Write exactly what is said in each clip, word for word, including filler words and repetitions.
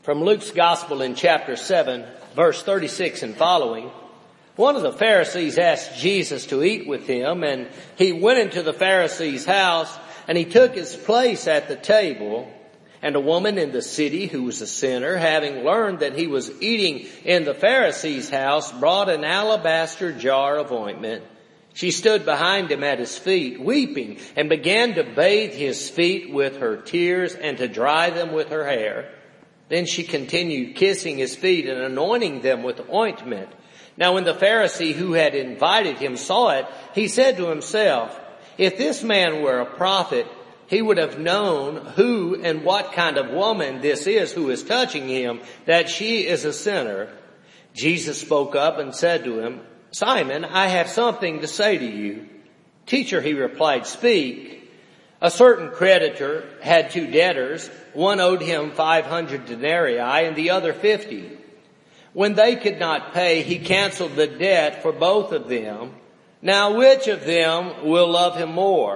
From Luke's Gospel in chapter seven, verse thirty-six and following, one of the Pharisees asked Jesus to eat with him, and he went into the Pharisee's house, and he took his place at the table. And a woman in the city who was a sinner, having learned that he was eating in the Pharisee's house, brought an alabaster jar of ointment. She stood behind him at his feet, weeping, and began to bathe his feet with her tears and to dry them with her hair. Then she continued kissing his feet and anointing them with ointment. Now when the Pharisee who had invited him saw it, he said to himself, "If this man were a prophet, he would have known who and what kind of woman this is who is touching him, that she is a sinner." Jesus spoke up and said to him, "Simon, I have something to say to you." "Teacher," he replied, "speak." A certain creditor had two debtors. One owed him five hundred denarii and the other fifty. When they could not pay, he canceled the debt for both of them. Now which of them will love him more?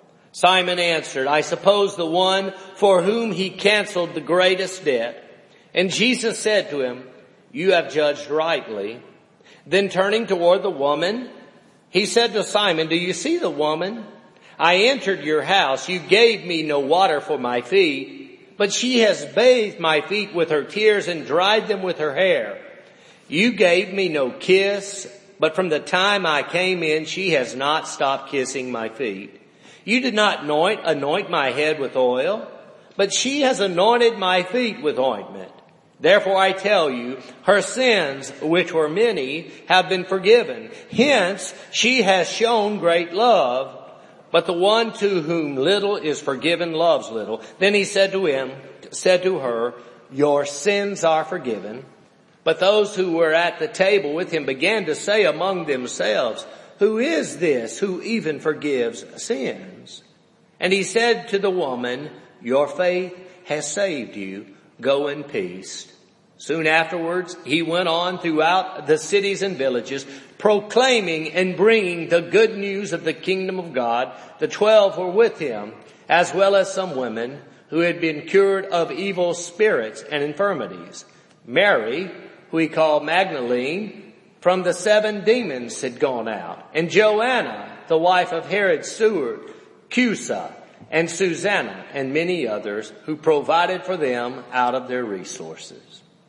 Simon answered, "I suppose the one for whom he canceled the greatest debt." And Jesus said to him, "You have judged rightly." Then turning toward the woman, he said to Simon, "Do you see the woman? I entered your house. You gave me no water for my feet, but she has bathed my feet with her tears and dried them with her hair. You gave me no kiss, but from the time I came in, she has not stopped kissing my feet. You did not anoint, anoint my head with oil, but she has anointed my feet with ointment. Therefore I tell you, her sins, which were many, have been forgiven. Hence she has shown great love. But the one to whom little is forgiven loves little." Then he said to him, said to her, "Your sins are forgiven." But those who were at the table with him began to say among themselves, "Who is this who even forgives sins?" And he said to the woman, "Your faith has saved you. Go in peace." Soon afterwards, he went on throughout the cities and villages, proclaiming and bringing the good news of the kingdom of God. The twelve were with him, as well as some women who had been cured of evil spirits and infirmities. Mary, who he called Magdalene, from the seven demons had gone out. And Joanna, the wife of Herod's steward, Chusa, and Susanna, and many others who provided for them out of their resources.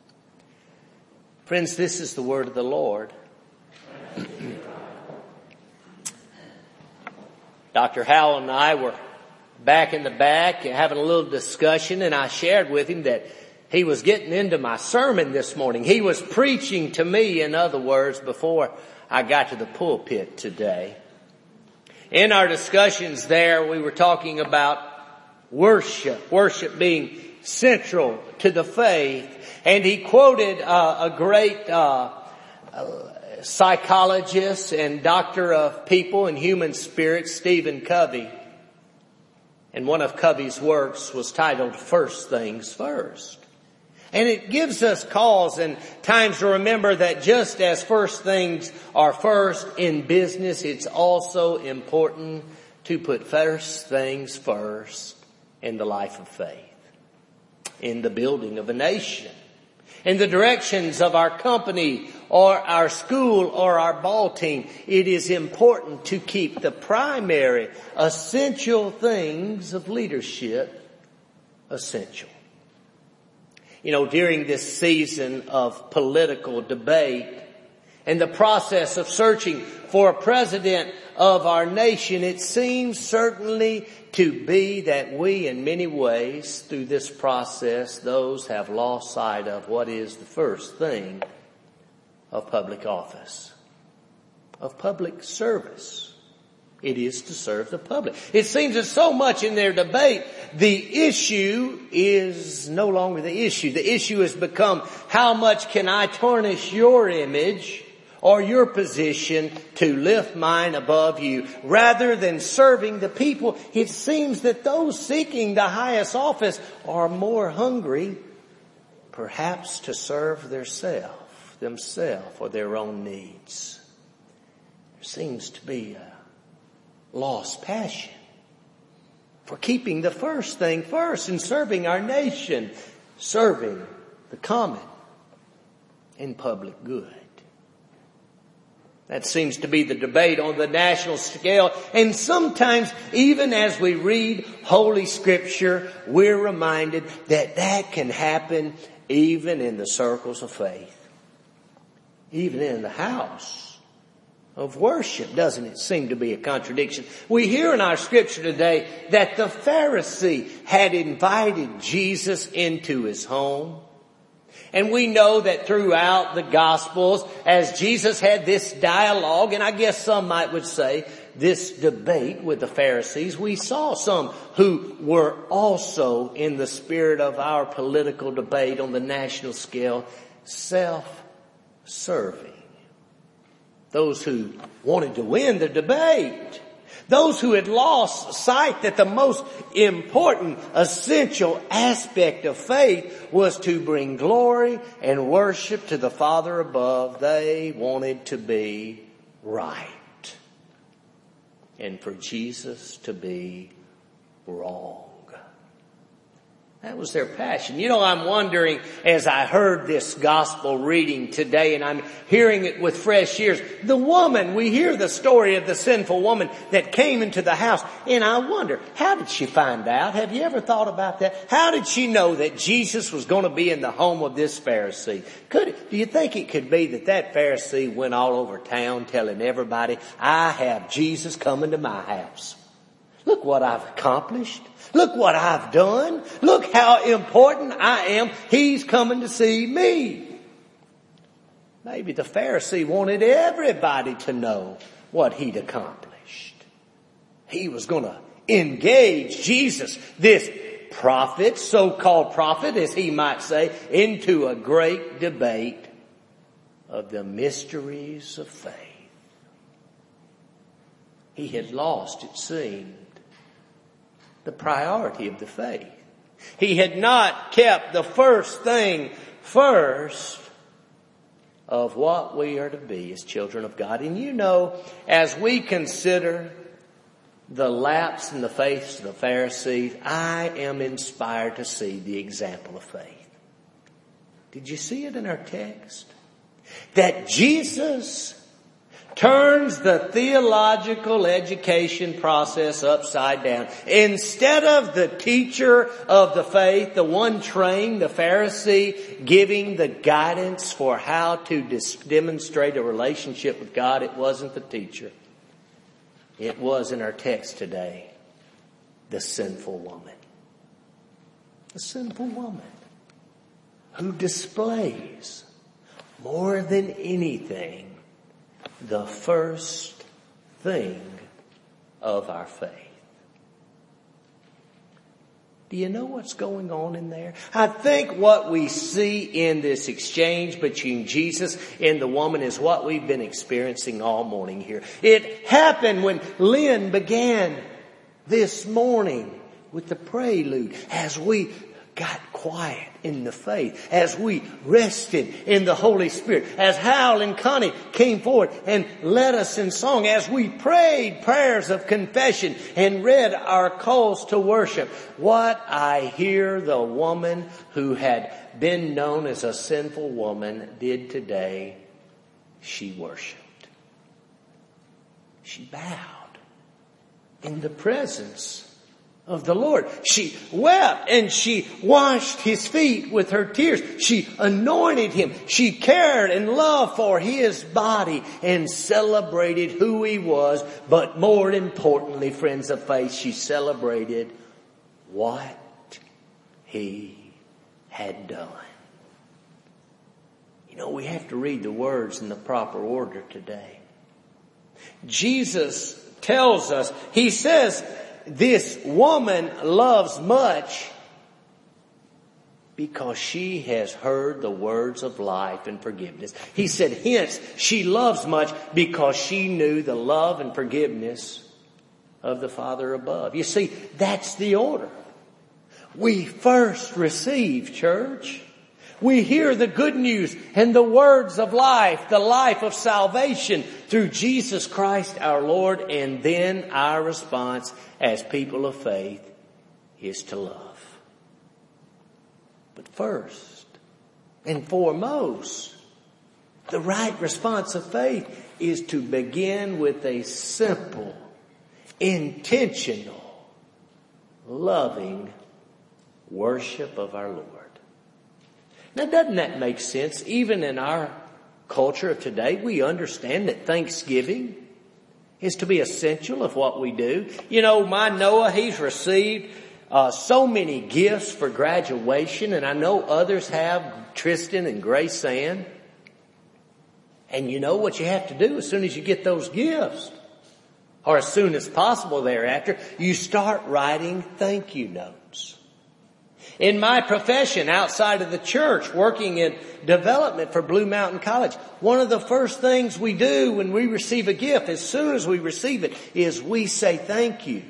Friends, this is the word of the Lord. Doctor Howell and I were back in the back having a little discussion, and I shared with him that he was getting into my sermon this morning. He was preaching to me, in other words, before I got to the pulpit today. In our discussions there, we were talking about worship, worship being central to the faith. And he quoted uh, a great uh, uh, psychologist and doctor of people and human spirits, Stephen Covey. And one of Covey's works was titled First Things First. And it gives us cause and times to remember that just as first things are first in business, it's also important to put first things first in the life of faith, in the building of a nation, in the directions of our company or our school or our ball team. It is important to keep the primary essential things of leadership essential. You know, during this season of political debate and the process of searching for a president of our nation, it seems certainly to be that we, in many ways, through this process, those have lost sight of what is the first thing of public office, of public service. It is to serve the public. It seems that so much in their debate, the issue is no longer the issue. The issue has become, how much can I tarnish your image or your position to lift mine above you? Rather than serving the people, it seems that those seeking the highest office are more hungry, perhaps to serve theirself, themselves or their own needs. There seems to be a lost passion for keeping the first thing first and serving our nation, serving the common and public good. That seems to be the debate on the national scale. And sometimes, even as we read Holy Scripture, we're reminded that that can happen even in the circles of faith. Even in the house of worship. Doesn't it seem to be a contradiction? We hear in our Scripture today that the Pharisee had invited Jesus into his home. And we know that throughout the Gospels, as Jesus had this dialogue, and I guess some might would say this debate with the Pharisees, we saw some who were also in the spirit of our political debate on the national scale, self-serving. Those who wanted to win the debate. Those who had lost sight that the most important, essential aspect of faith was to bring glory and worship to the Father above. They wanted to be right. And for Jesus to be wrong. That was their passion. You know, I'm wondering as I heard this gospel reading today, and I'm hearing it with fresh ears. The woman, we hear the story of the sinful woman that came into the house. And I wonder, how did she find out? Have you ever thought about that? How did she know that Jesus was going to be in the home of this Pharisee? Could, do you think it could be that that Pharisee went all over town telling everybody, I have Jesus coming to my house. Look what I've accomplished. Look what I've done. Look how important I am. He's coming to see me. Maybe the Pharisee wanted everybody to know what he'd accomplished. He was going to engage Jesus, this prophet, so-called prophet, as he might say, into a great debate of the mysteries of faith. He had lost, it seemed, the priority of the faith. He had not kept the first thing first of what we are to be as children of God. And you know, as we consider the lapse in the faith of the Pharisees, I am inspired to see the example of faith. Did you see it in our text? That Jesus turns the theological education process upside down. Instead of the teacher of the faith, the one trained, the Pharisee, giving the guidance for how to dis- demonstrate a relationship with God, it wasn't the teacher. It was in our text today, the sinful woman. The sinful woman who displays more than anything the first thing of our faith. Do you know what's going on in there? I think what we see in this exchange between Jesus and the woman is what we've been experiencing all morning here. It happened when Lynn began this morning with the prelude as we got quiet in the faith, as we rested in the Holy Spirit, as Hal and Connie came forward and led us in song, as we prayed prayers of confession and read our calls to worship. What I hear the woman who had been known as a sinful woman did today, she worshiped. She bowed in the presence of the Lord. She wept and she washed his feet with her tears. She anointed him. She cared and loved for his body and celebrated who he was. But more importantly, friends of faith, she celebrated what he had done. You know, we have to read the words in the proper order today. Jesus tells us, he says, this woman loves much because she has heard the words of life and forgiveness. He said, hence, she loves much because she knew the love and forgiveness of the Father above. You see, that's the order. We first receive, church. We hear the good news and the words of life, the life of salvation through Jesus Christ our Lord, and then our response as people of faith is to love. But first, and foremost, the right response of faith is to begin with a simple, intentional, loving worship of our Lord. Now, doesn't that make sense? Even in our culture of today, we understand that Thanksgiving is to be essential of what we do. You know, my Noah, he's received uh, so many gifts for graduation, and I know others have, Tristan and Grace Ann. And you know what you have to do as soon as you get those gifts, or as soon as possible thereafter, you start writing thank you notes. In my profession outside of the church, working in development for Blue Mountain College, one of the first things we do when we receive a gift, as soon as we receive it, is we say thank you.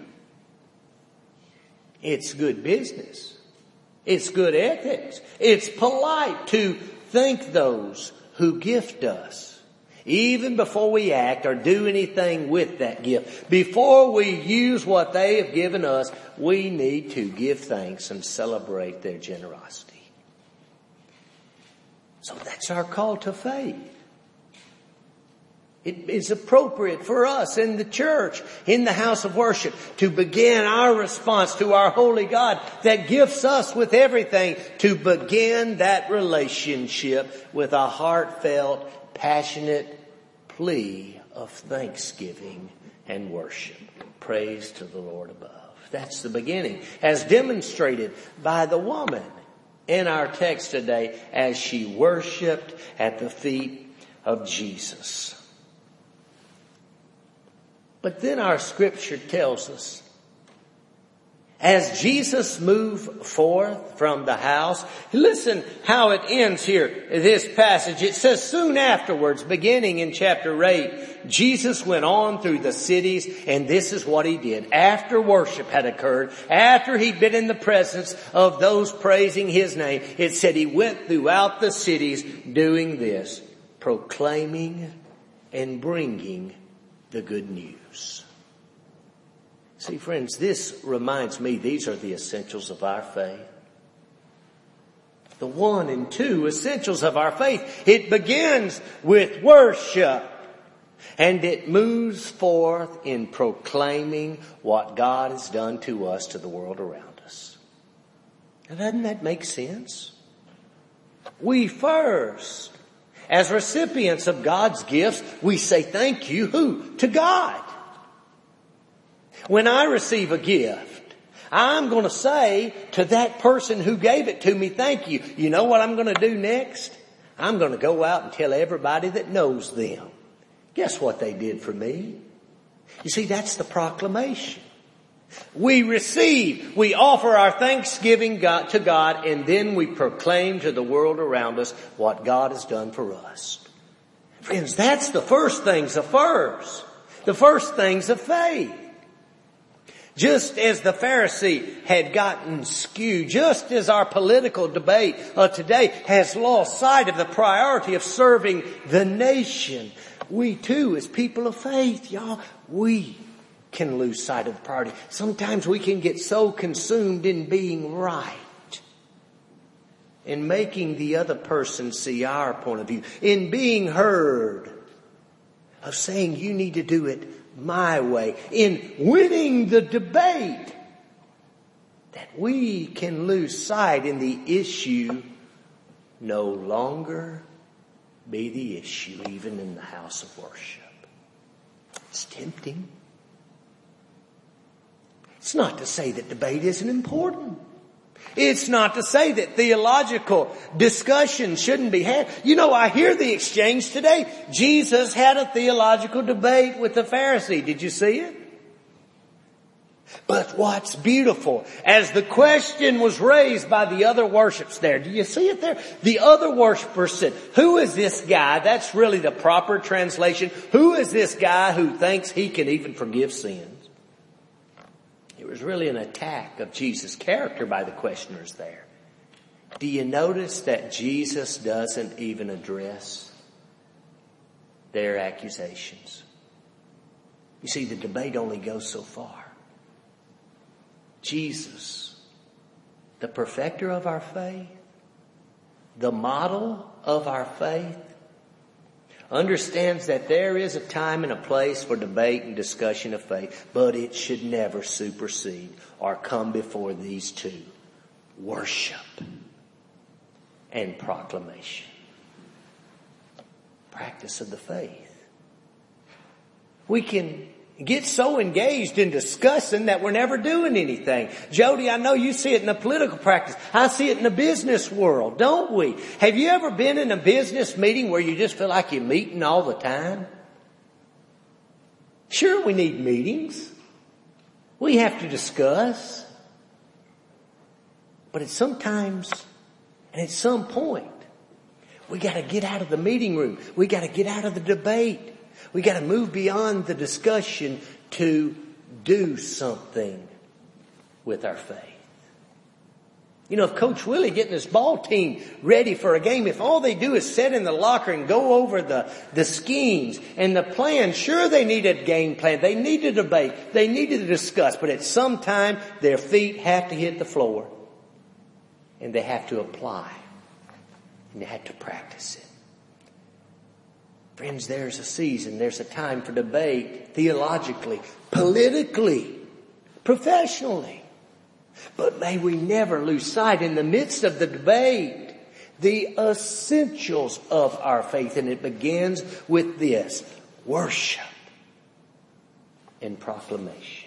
It's good business. It's good ethics. It's polite to thank those who gift us, even before we act or do anything with that gift. Before we use what they have given us, we need to give thanks and celebrate their generosity. So that's our call to faith. It is appropriate for us in the church, in the house of worship, to begin our response to our holy God that gifts us with everything, to begin that relationship with a heartfelt, passionate plea of thanksgiving and worship. Praise to the Lord above. That's the beginning, as demonstrated by the woman in our text today as she worshiped at the feet of Jesus. But then our scripture tells us, as Jesus moved forth from the house, listen how it ends here, this passage. It says, soon afterwards, beginning in chapter eight, Jesus went on through the cities, and this is what he did. After worship had occurred, after he'd been in the presence of those praising his name, it said he went throughout the cities doing this, proclaiming and bringing the good news. See, friends, this reminds me, these are the essentials of our faith. The one and two essentials of our faith. It begins with worship, and it moves forth in proclaiming what God has done to us, to the world around us. Now, doesn't that make sense? We first, as recipients of God's gifts, we say thank you, who? To God. When I receive a gift, I'm going to say to that person who gave it to me, thank you. You know what I'm going to do next? I'm going to go out and tell everybody that knows them. Guess what they did for me? You see, that's the proclamation. We receive, we offer our thanksgiving God, to God, and then we proclaim to the world around us what God has done for us. Friends, that's the first things of first. The first things of faith. Just as the Pharisee had gotten skewed, just as our political debate uh, today has lost sight of the priority of serving the nation, we too, as people of faith, y'all, we can lose sight of the priority. Sometimes we can get so consumed in being right, in making the other person see our point of view, in being heard, of saying you need to do it my way, in winning the debate, that we can lose sight in the issue no longer be the issue, even in the house of worship. It's tempting. It's not to say that debate isn't important. It's not to say that theological discussion shouldn't be had. You know, I hear the exchange today. Jesus had a theological debate with the Pharisee. Did you see it? But what's beautiful, as the question was raised by the other worships there, do you see it there? The other worshipers said, who is this guy? That's really the proper translation. Who is this guy who thinks he can even forgive sins? It was really an attack of Jesus' character by the questioners there. Do you notice that Jesus doesn't even address their accusations? You see, the debate only goes so far. Jesus, the perfecter of our faith, the model of our faith, understands that there is a time and a place for debate and discussion of faith, but it should never supersede or come before these two: worship and proclamation. Practice of the faith. We can get so engaged in discussing that we're never doing anything. Jody, I know you see it in the political practice. I see it in the business world, don't we? Have you ever been in a business meeting where you just feel like you're meeting all the time? Sure, we need meetings. We have to discuss. But at sometimes, and at some point, we got to get out of the meeting room. We got to get out of the debate. We got to move beyond the discussion to do something with our faith. You know, if Coach Willie getting his ball team ready for a game, if all they do is sit in the locker and go over the, the schemes and the plan, sure, they need a game plan. They need to debate. They need to discuss. But at some time, their feet have to hit the floor. And they have to apply. And they have to practice it. Friends, there's a season, there's a time for debate theologically, politically, professionally. But may we never lose sight in the midst of the debate, the essentials of our faith. And it begins with this: worship and proclamation.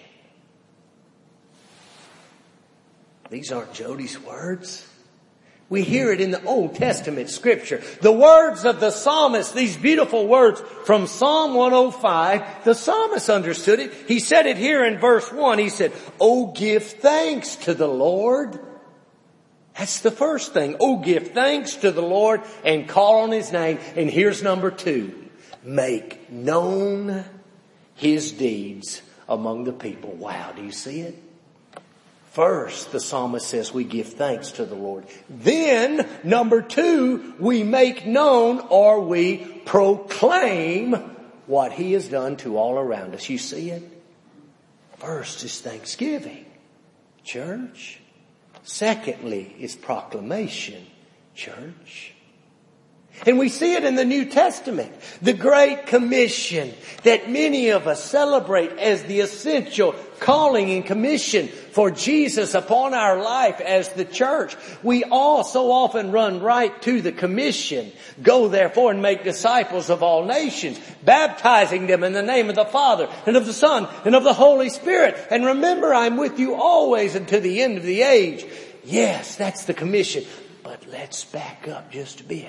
These aren't Jody's words. We hear it in the Old Testament scripture. The words of the psalmist, these beautiful words from Psalm one oh five, the psalmist understood it. He said it here in verse one. He said, "Oh, give thanks to the Lord." That's the first thing. Oh, give thanks to the Lord and call on His name. And here's number two. Make known His deeds among the people. Wow, do you see it? First, the psalmist says we give thanks to the Lord. Then, number two, we make known or we proclaim what He has done to all around us. You see it? First is thanksgiving, church. Secondly is proclamation, church. And we see it in the New Testament. The Great Commission that many of us celebrate as the essential calling and commission for Jesus upon our life as the church. We all so often run right to the commission. Go therefore and make disciples of all nations, baptizing them in the name of the Father and of the Son and of the Holy Spirit. And remember, I'm with you always unto the end of the age. Yes, that's the commission. But let's back up just a bit.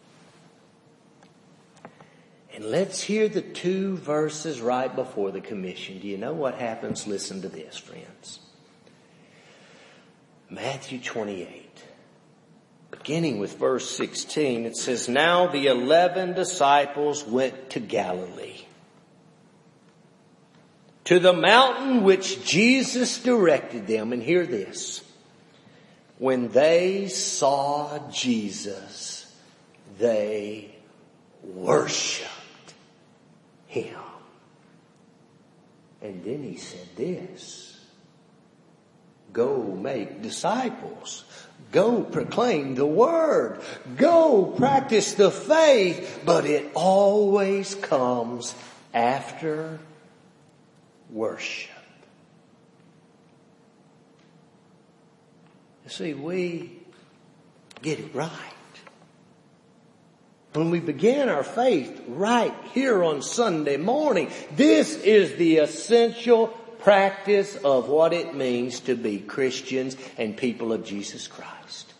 And let's hear the two verses right before the commission. Do you know what happens? Listen to this, friends. Matthew twenty-eight, beginning with verse sixteen, it says, "Now the eleven disciples went to Galilee, to the mountain which Jesus directed them." And hear this. "When they saw Jesus, they worshiped Him." And then He said this: "Go make disciples. Go proclaim the word. Go practice the faith." But it always comes after worship. You see, we get it right. When we begin our faith right here on Sunday morning, this is the essential practice of what it means to be Christians and people of Jesus Christ.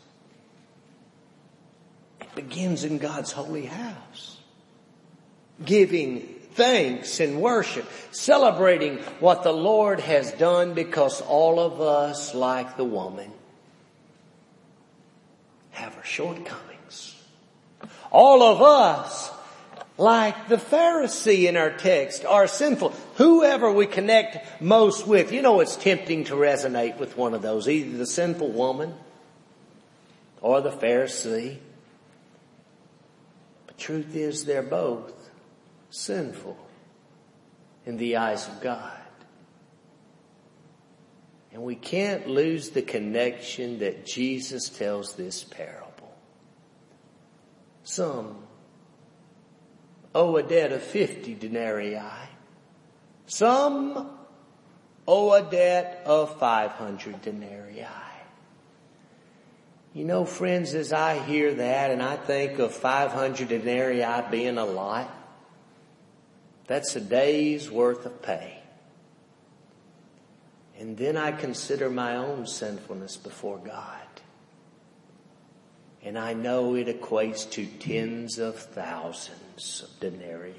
It begins in God's holy house. Giving thanks and worship, celebrating what the Lord has done, because all of us, like the woman, have our shortcomings. All of us, like the Pharisee in our text, are sinful. Whoever we connect most with, you know, it's tempting to resonate with one of those, either the sinful woman or the Pharisee. But truth is, they're both sinful in the eyes of God. And we can't lose the connection that Jesus tells this parable. Some owe a debt of fifty denarii. Some owe a debt of five hundred denarii. You know, friends, as I hear that and I think of five hundred denarii being a lot, that's a day's worth of pay. And then I consider my own sinfulness before God. And I know it equates to tens of thousands of denarii.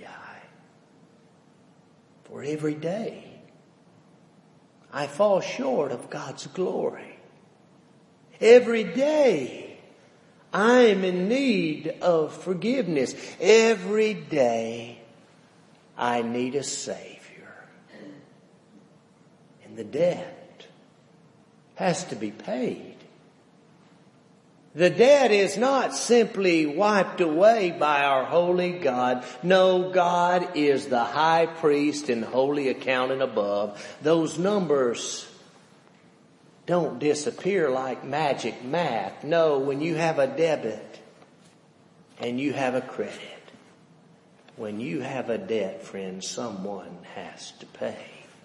For every day, I fall short of God's glory. Every day, I'm in need of forgiveness. Every day, I need a Savior. And the debt has to be paid. The debt is not simply wiped away by our holy God. No, God is the high priest and holy accountant above. Those numbers don't disappear like magic math. No, when you have a debit and you have a credit, when you have a debt, friends, someone has to pay.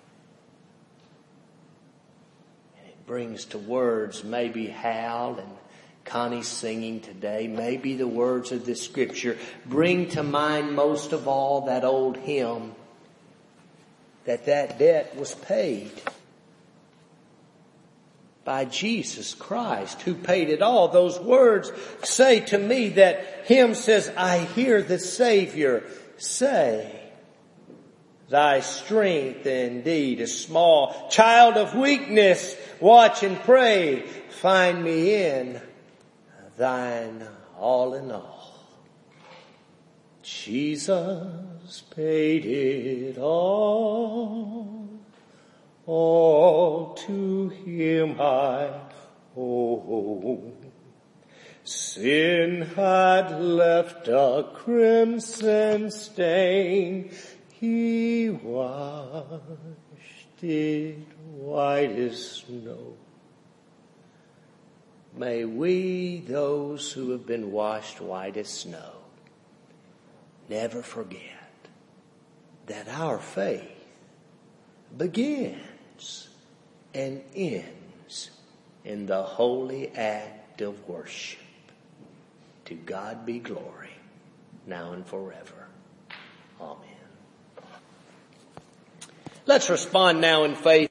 And it brings to words maybe Hal and Connie singing today, maybe the words of this scripture bring to mind most of all that old hymn that that debt was paid by Jesus Christ, who paid it all. Those words say to me that hymn says, I hear the Savior say, thy strength indeed is small. Child of weakness, watch and pray. Find me in thine all in all. Jesus paid it all. All to him I owe. Sin had left a crimson stain. He washed it white as snow. May we, those who have been washed white as snow, never forget that our faith begins and ends in the holy act of worship. To God be glory, now and forever. Amen. Let's respond now in faith.